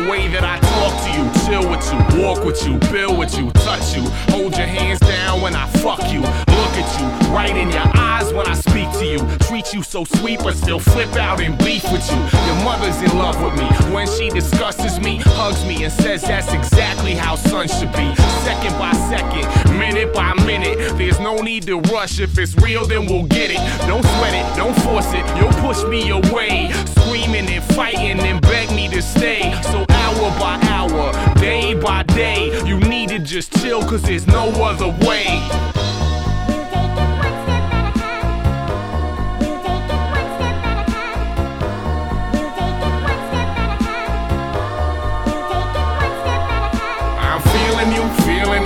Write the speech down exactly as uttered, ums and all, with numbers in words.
way that I talk to you, chill with you, walk with you, build with you, touch you, hold your hands down when I fuck you, look at you, right in your eyes when I speak to you, treat you so sweet but still flip out and beef with you. Your mother's in love with me. When she discusses me, hugs me and says that's exactly how sons should be. Second by second, minute by minute, there's no need to rush. If it's real, then we'll get it. Don't sweat it, don't force it, you'll push me away, screaming and fighting and beg me to stay. So hour by hour, day by day, you need to just chill cause there's no other way.